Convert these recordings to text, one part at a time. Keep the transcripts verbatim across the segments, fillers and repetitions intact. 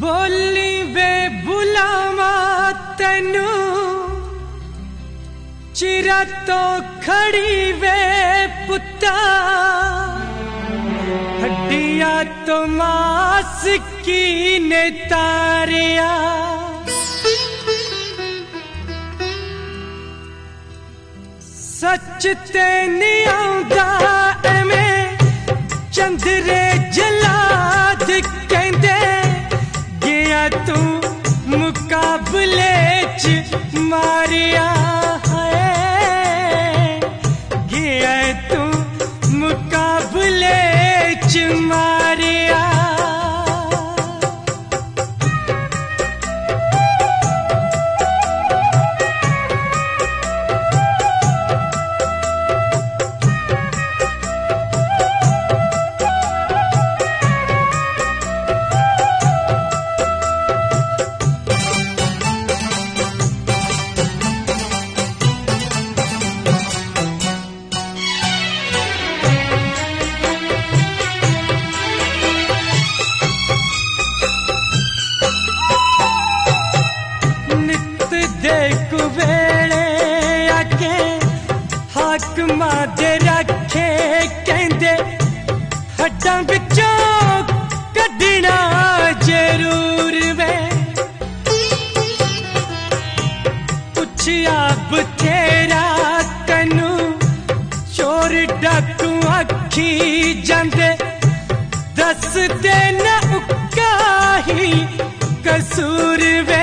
बोली वे बुलावा तेनू चिरा तो खड़ी वे पुत्ता हड्डिया तो मास की ने तारिया सच ते नहीं आउंदा एवें चंदरे जलाद कहंदे गया तू मुकाबले च मारिया है गया तू मुकाबले च मारिया दे रखे कहंदे हड्डां विचों कढना जरूर वे पुछया बथेरा तैनू चोर डाकू आखी जांदे दस दे ना उक्का ही कसूर वे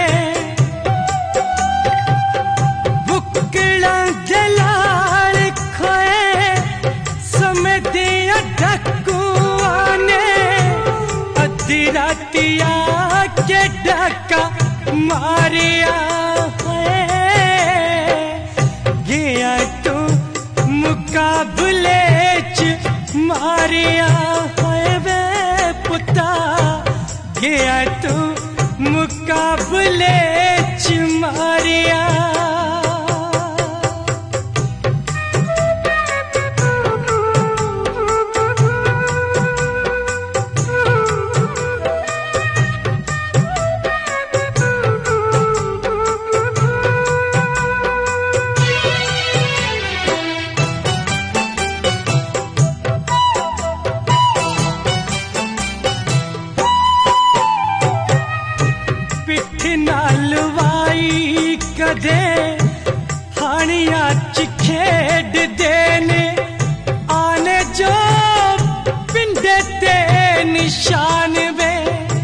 रातिया के डाका मारिया है गया तू मुकाबले च मारिया है वे पुत्ता गया तू मुकाबले च मारिया कदे हानिया च खेड देने आने जो पिंडे ते निशान वे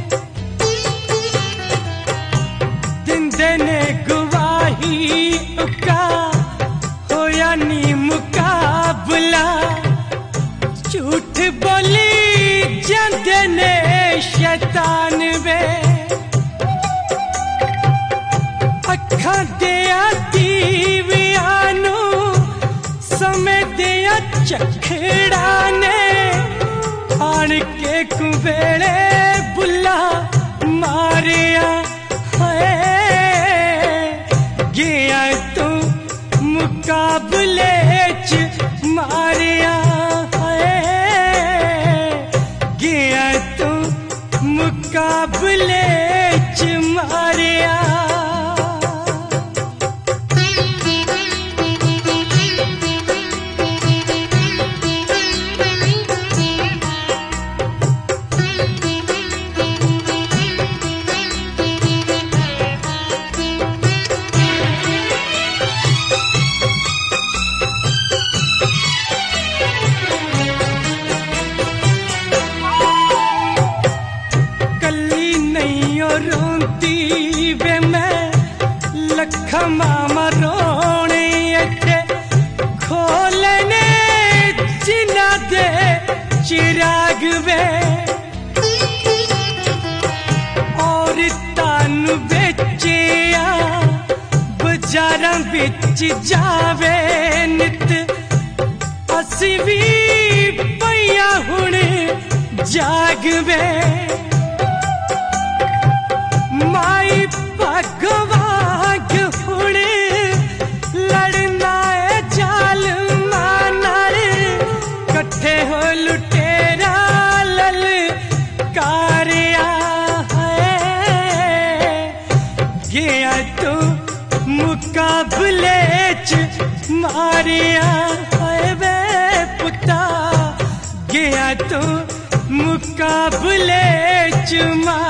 दिंदे ने गवाही उका होया नी मुकाबला झूठ बोली जांदे ने शैतान वे अखां दिया दीवियानू समय दिया चखड़ा ने आन के कुवेले बुला मारिया है गया तू मुकाबले च मारिया है गया तू मुकाबले च मारिया रोंदी वे मैं लखा मामा रोने अटे खोलने जिना दे चिराग वे और तानु बेचिया बाजारां विच जावे नित असी भी पईया हुण जाग वे माई भगवान हुण लड़ना है जाल मानर कट्ठे हो लुटेरा लल कारिया है मुकाबले च मारिया है वे पुता गया तू मुकाबले च मार